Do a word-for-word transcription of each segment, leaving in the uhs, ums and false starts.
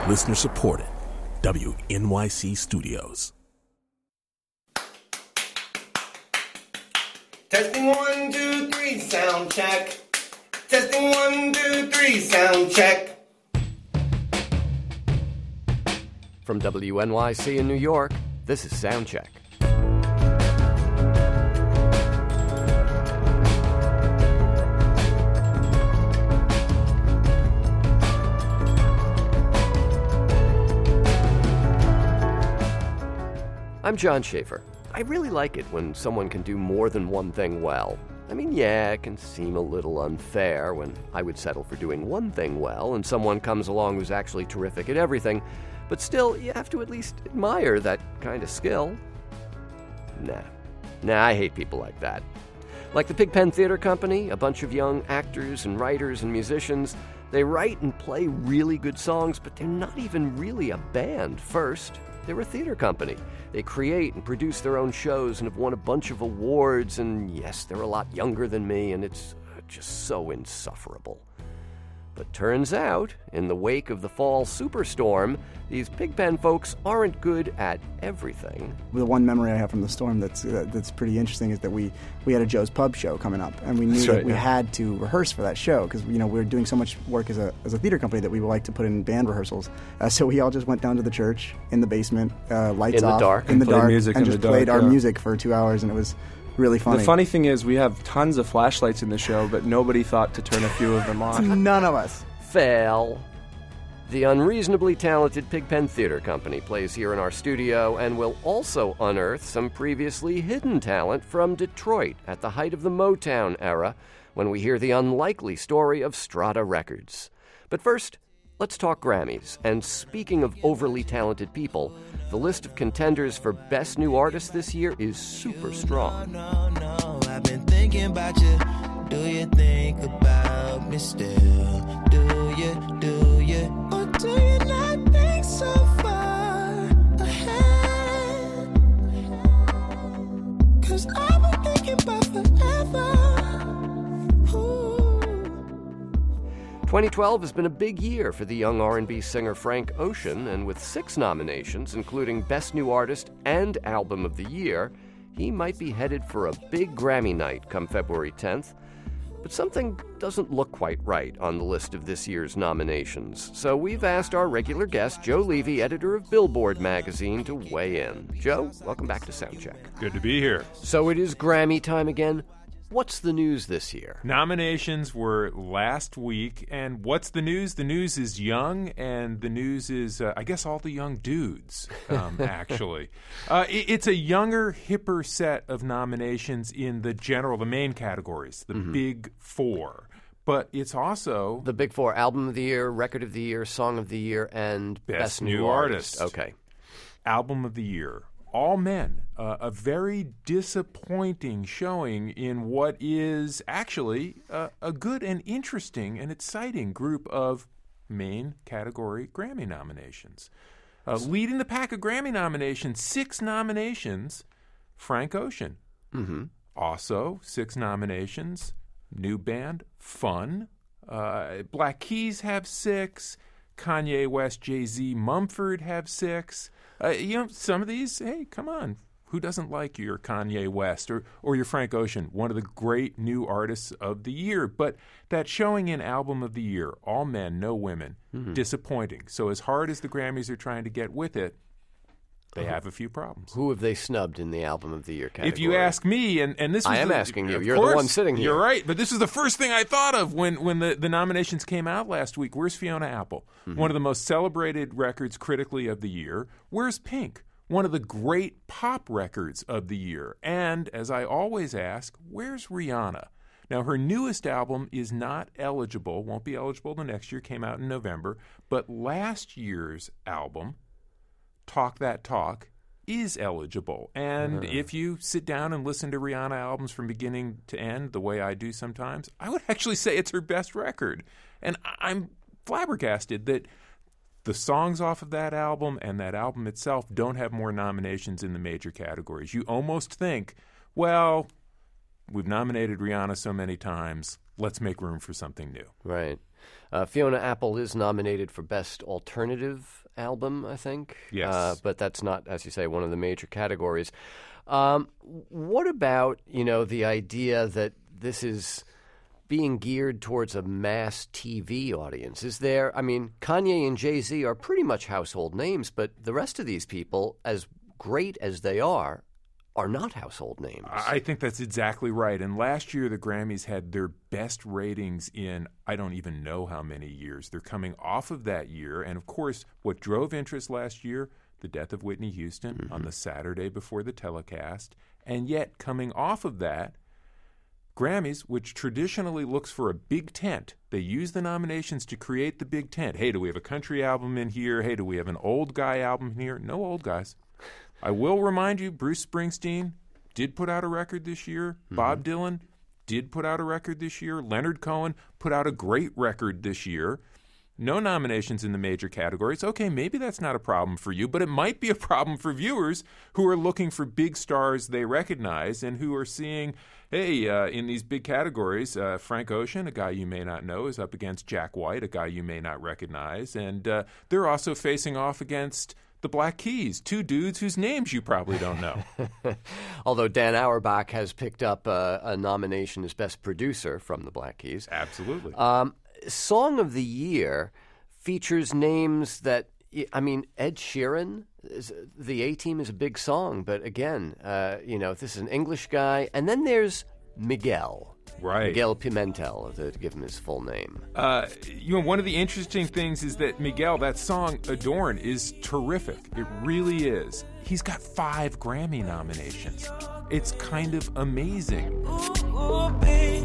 Listener supported. W N Y C Studios. Testing one, two, three, sound check. Testing one, two, three, sound check. From W N Y C in New York, this is Soundcheck. I'm John Schaefer. I really like it when someone can do more than one thing well. I mean, yeah, it can seem a little unfair when I would settle for doing one thing well and someone comes along who's actually terrific at everything, but still, you have to at least admire that kind of skill. Nah. Nah, I hate people like that. Like the Pigpen Theater Company, a bunch of young actors and writers and musicians, they write and play really good songs, but they're not even really a band first. They're a theater company. They create and produce their own shows and have won a bunch of awards, and yes, they're a lot younger than me, and it's just so insufferable. But turns out, in the wake of the fall superstorm, these Pigpen folks aren't good at everything. The one memory I have from the storm that's uh, that's pretty interesting is that we, we had a Joe's Pub show coming up, and we knew that's that right, we yeah. had to rehearse for that show because you know we were doing so much work as a as a theater company that we would like to put in band rehearsals. Uh, so we all just went down to the church in the basement, uh, lights In the off, dark. in the Played dark, music and in just the dark, played our yeah. music for two hours, and it was really funny. The funny thing is we have tons of flashlights in the show, but nobody thought to turn a few of them on. None of us. Fail. The unreasonably talented Pigpen Theater Company plays here in our studio and will also unearth some previously hidden talent from Detroit at the height of the Motown era when we hear the unlikely story of Strata Records. But first, let's talk Grammys. And speaking of overly talented people, the list of contenders for Best New Artist this year is super strong. No, no, no, I've been thinking about you. Do you think about me still? Do you, do you? Or do you not think so far ahead? 'Cause I've been thinking about forever. Ooh. twenty twelve has been a big year for the young R and B singer Frank Ocean, and with six nominations, including Best New Artist and Album of the Year, he might be headed for a big Grammy night come February tenth. But something doesn't look quite right on the list of this year's nominations. So we've asked our regular guest, Joe Levy, editor of Billboard magazine, to weigh in. Joe, welcome back to Soundcheck. Good to be here. So it is Grammy time again. What's the news this year? Nominations were last week, and what's the news? The news is young, and the news is, uh, I guess, all the young dudes, um, actually. Uh, it, it's a younger, hipper set of nominations in the general, the main categories, the mm-hmm. big four. But it's also... The big four: Album of the Year, Record of the Year, Song of the Year, and Best, Best New, New Artist. Artist. Okay. Album of the Year. All men. Uh, a very disappointing showing in what is actually uh, a good and interesting and exciting group of main category Grammy nominations. Uh, leading the pack of Grammy nominations, six nominations, Frank Ocean. Mm-hmm. Also, six nominations, new band, Fun. Uh, Black Keys have six. Kanye West, Jay-Z, Mumford have six. Uh, you know, some of these, hey, come on. Who doesn't like your Kanye West or, or your Frank Ocean, one of the great new artists of the year? But that showing in Album of the Year, all men, no women, mm-hmm. disappointing. So as hard as the Grammys are trying to get with it, they have a few problems. Who have they snubbed in the Album of the Year category? If you ask me, and, and this was I am the, asking you. Of You're course, the one sitting here. You're right. But this is the first thing I thought of when, when the, the nominations came out last week. Where's Fiona Apple? Mm-hmm. One of the most celebrated records critically of the year. Where's Pink? One of the great pop records of the year. And, as I always ask, where's Rihanna? Now, her newest album is not eligible, won't be eligible the next year, came out in November. But last year's album, Talk That Talk, is eligible. And uh. if you sit down and listen to Rihanna albums from beginning to end, the way I do sometimes, I would actually say it's her best record. And I'm flabbergasted that the songs off of that album and that album itself don't have more nominations in the major categories. You almost think, well, we've nominated Rihanna so many times, let's make room for something new. Right. Uh, Fiona Apple is nominated for Best Alternative Album, I think. Yes. Uh, but that's not, as you say, one of the major categories. Um, what about, you know, the idea that this is being geared towards a mass T V audience? Is there, I mean, Kanye and Jay-Z are pretty much household names, but the rest of these people, as great as they are, are not household names. I think that's exactly right. And last year, the Grammys had their best ratings in I don't even know how many years. They're coming off of that year. And of course, what drove interest last year, the death of Whitney Houston mm-hmm. on the Saturday before the telecast. And yet, coming off of that, Grammys, which traditionally looks for a big tent, they use the nominations to create the big tent. Hey, do we have a country album in here? Hey, do we have an old guy album in here? No old guys. I will remind you, Bruce Springsteen did put out a record this year. Mm-hmm. Bob Dylan did put out a record this year. Leonard Cohen put out a great record this year. No nominations in the major categories. Okay, maybe that's not a problem for you, but it might be a problem for viewers who are looking for big stars they recognize and who are seeing, hey, uh, in these big categories, uh, Frank Ocean, a guy you may not know, is up against Jack White, a guy you may not recognize. And uh, they're also facing off against the Black Keys, two dudes whose names you probably don't know. Although Dan Auerbach has picked up a, a nomination as Best Producer from the Black Keys. Absolutely. Um, Song of the Year features names that, I mean, Ed Sheeran, is, the A-Team is a big song, but again, uh, you know, this is an English guy. And then there's Miguel. Right. Miguel Pimentel, to give him his full name. Uh, you know, one of the interesting things is that Miguel, that song, Adorn, is terrific. It really is. He's got five Grammy nominations. It's kind of amazing. Ooh, ooh, baby,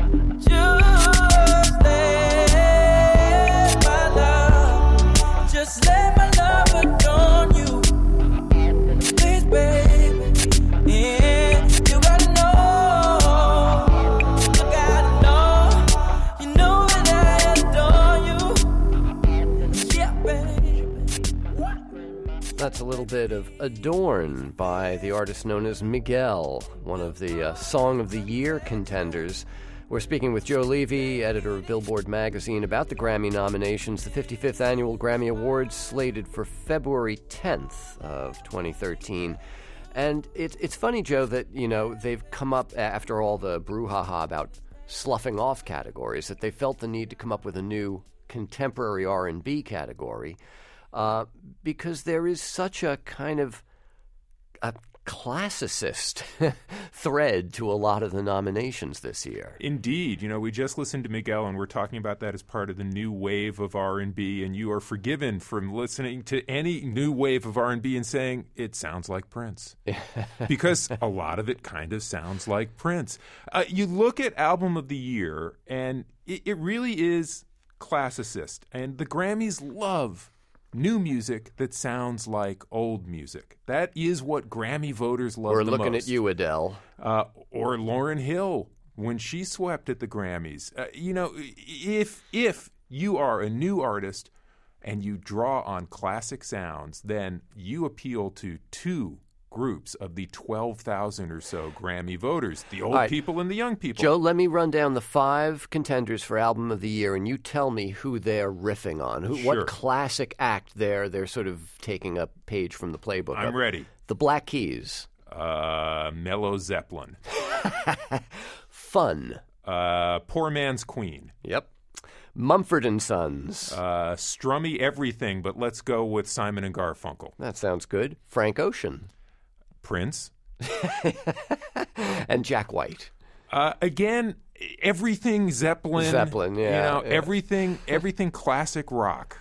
just let my love, just let my love adorn you. Please, baby, yeah, you gotta know, you gotta know, you know that I adore you. Yeah, baby. That's a little bit of Adorn by the artist known as Miguel, one of the uh, Song of the Year contenders. We're speaking with Joe Levy, editor of Billboard magazine, about the Grammy nominations, the fifty-fifth Annual Grammy Awards slated for February tenth of twenty thirteen. And it, it's funny, Joe, that, you know, they've come up after all the brouhaha about sloughing off categories, that they felt the need to come up with a new contemporary R and B category. Uh, because there is such a kind of a classicist thread to a lot of the nominations this year. Indeed. You know, we just listened to Miguel, and we're talking about that as part of the new wave of R and B, and you are forgiven from listening to any new wave of R and B and saying, it sounds like Prince. Because a lot of it kind of sounds like Prince. Uh, you look at Album of the Year, and it, it really is classicist, and the Grammys love new music that sounds like old music. That is what Grammy voters love We're the looking most. at you, Adele. Uh, or Lauryn Hill when she swept at the Grammys. Uh, you know, if if you are a new artist and you draw on classic sounds, then you appeal to two groups of the twelve thousand or so Grammy voters, the old right. people and the young people. Joe, let me run down the five contenders for Album of the Year, and you tell me who they're riffing on. Who, Sure. What classic act they're, they're sort of taking a page from the playbook I'm of. ready. The Black Keys. Uh, Mellow Zeppelin. Fun. Uh, Poor Man's Queen. Yep. Mumford and Sons. Uh, Strummy Everything, but let's go with Simon and Garfunkel. That sounds good. Frank Ocean. Prince. And Jack White. Uh, again, everything Zeppelin. Zeppelin, yeah, You know, yeah. everything, everything classic rock.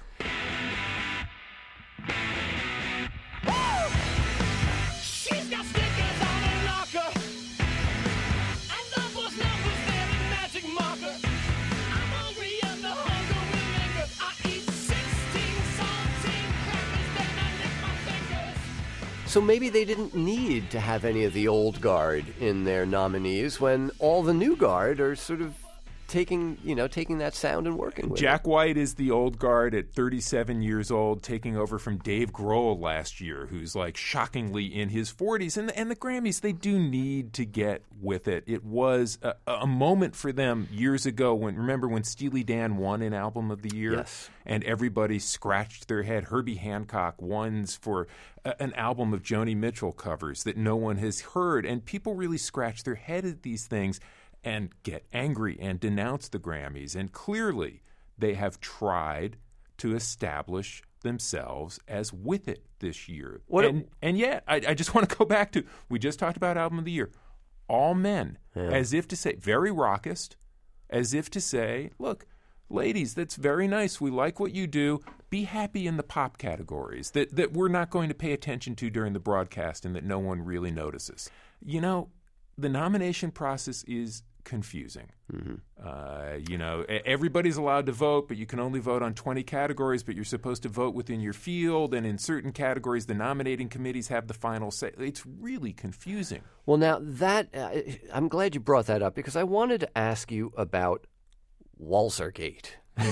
She's got stickers on her locker, and numbers, numbers, they're the magic marker. I'm hungry and the hunger will linger. I eat sixteen saltine crackers, then I lick my fingers. So maybe they didn't need to have any of the old guard in their nominees when all the new guard are sort of taking, you know, taking that sound and working with Jack it. White is the old guard at thirty-seven years old, taking over from Dave Grohl last year, who's like shockingly in his forties. And the, and the Grammys, they do need to get with it. It was a, a moment for them years ago when, remember when Steely Dan won an Album of the Year? Yes. And everybody scratched their head. Herbie Hancock won for a, an album of Joni Mitchell covers that no one has heard. And people really scratch their head at these things and get angry and denounce the Grammys. And clearly, they have tried to establish themselves as with it this year. What and, it, and yet, I, I just want to go back to, we just talked about Album of the Year. All men, yeah. as if to say, very raucous, as if to say, look, ladies, that's very nice. We like what you do. Be happy in the pop categories that, that we're not going to pay attention to during the broadcast and that no one really notices. You know, the nomination process is confusing. Mm-hmm. Uh, you know, everybody's allowed to vote, but you can only vote on twenty categories, but you're supposed to vote within your field, and in certain categories, the nominating committees have the final say. It's really confusing. Well, now, that uh, I'm glad you brought that up, because I wanted to ask you about Walzergate.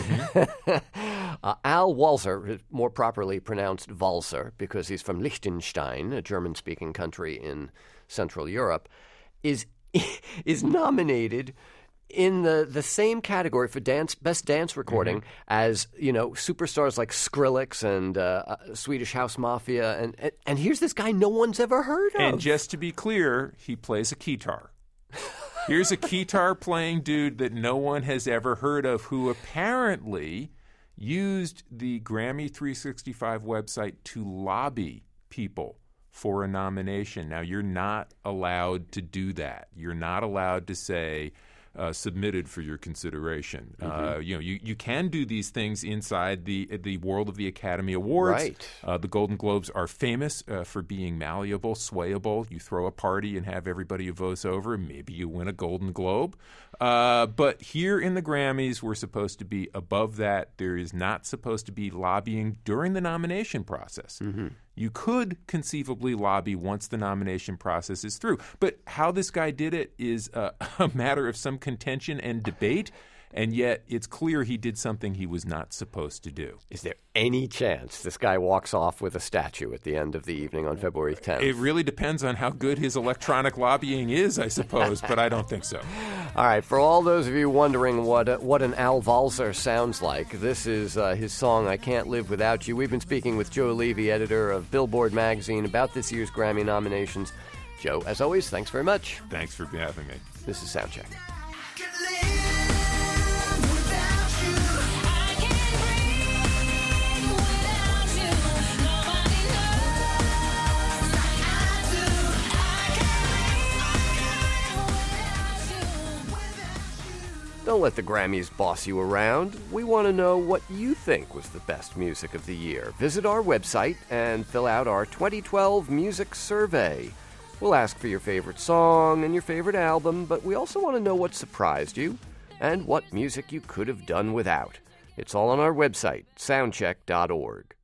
Mm-hmm. uh, Al Walzer, more properly pronounced Walzer, because he's from Liechtenstein, a German-speaking country in Central Europe, is is nominated in the, the same category for dance best dance recording mm-hmm. as, you know, superstars like Skrillex and uh, uh, Swedish House Mafia. And, and, and here's this guy no one's ever heard of. And just to be clear, he plays a guitar. Here's a guitar-playing dude that no one has ever heard of, who apparently used the Grammy three sixty-five website to lobby people for a nomination. Now, you're not allowed to do that. You're not allowed to say, uh, submitted for your consideration. Mm-hmm. Uh, you know, you, you can do these things inside the the world of the Academy Awards. Right. Uh, the Golden Globes are famous uh, for being malleable, swayable. You throw a party and have everybody who votes over. Maybe you win a Golden Globe. Uh, but here in the Grammys, we're supposed to be above that. There is not supposed to be lobbying during the nomination process. Mm-hmm. You could conceivably lobby once the nomination process is through. But how this guy did it is uh, a matter of some contention and debate, and yet it's clear he did something he was not supposed to do. Is there any chance this guy walks off with a statue at the end of the evening on February tenth? It really depends on how good his electronic lobbying is, I suppose, but I don't think so. All right, for all those of you wondering what uh, what an Al Walzer sounds like, this is uh, his song, I Can't Live Without You. We've been speaking with Joe Levy, editor of Billboard magazine, about this year's Grammy nominations. Joe, as always, thanks very much. Thanks for having me. This is Soundcheck. Don't let the Grammys boss you around. We want to know what you think was the best music of the year. Visit our website and fill out our twenty twelve music survey. We'll ask for your favorite song and your favorite album, but we also want to know what surprised you and what music you could have done without. It's all on our website, soundcheck dot org.